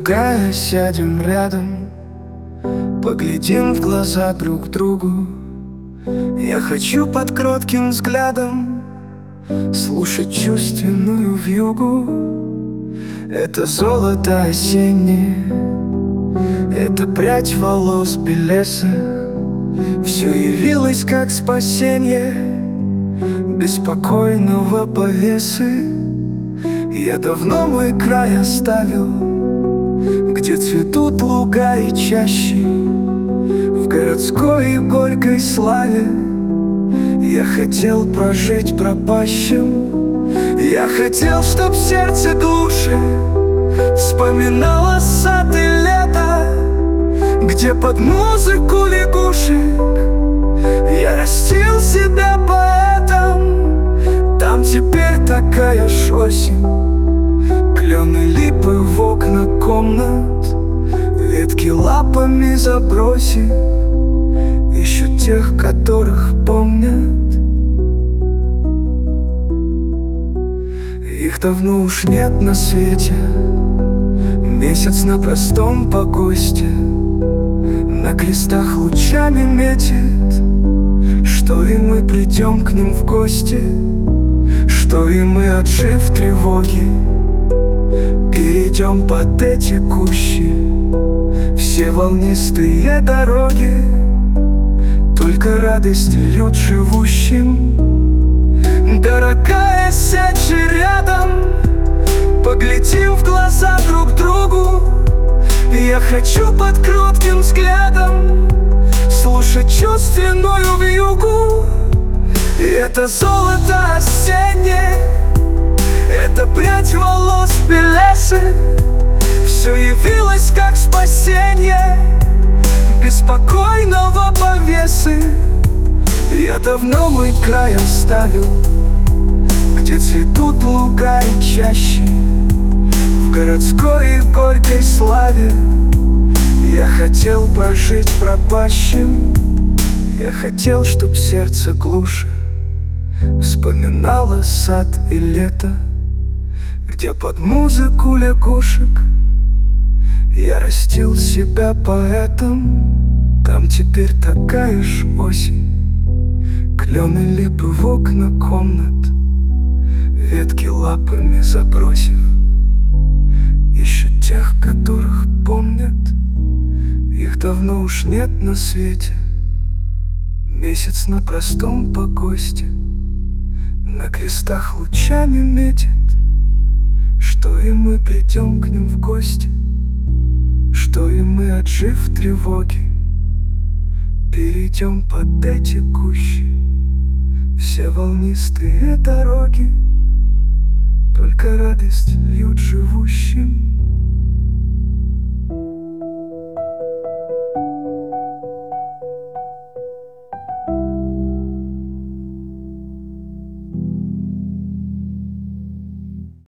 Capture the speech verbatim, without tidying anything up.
другая, сядем рядом, поглядим в глаза друг другу. Я хочу под кротким взглядом слушать чувственную вьюгу. Это золото осеннее, это прядь волос белесых. Все явилось как спасение беспокойного повесы. Я давно мой край оставил, где цветут луга и чащи. В городской и горькой славе я хотел прожить пропащим. Я хотел, чтоб сердце глуши вспоминало сад и лето, где под музыку лягушек я растил себя поэтом. Там теперь такая ж осень, клены липы в окна комнат, ветки лапами забросив, ищут тех, которых помнят. Их давно уж нет на свете, месяц на простом погосте, на крестах лучами метит. Что и мы придем к ним в гости, что и мы, отжив тревоги, перейдем под эти кущи. Все волнистые дороги, только радость льет живущим. Дорогая, сядь же рядом, поглядим в глаза друг другу. Я хочу под кротким взглядом слушать чувственную вьюгу. И это золото осеннее, это прядь волос белесых. Все явилось как спасение беспокойного повесы. Я давно мой край оставил, где цветут луга и чащи. В городской и горькой славе я хотел прожить пропащим. Я хотел, чтоб сердце глуше вспоминало сад и лето, где под музыку лягушек я растил себя поэтом. Там теперь такая ж осень, клены липы в окна комнат, ветки лапами забросив, ищут тех, которых помнят. Их давно уж нет на свете, месяц на простом погосте, на крестах лучами метит. Что и мы придем к ним в гости, что и мы, отжив тревоги, перейдем под эти кущи. Все волнистые дороги, только радость льют живущим.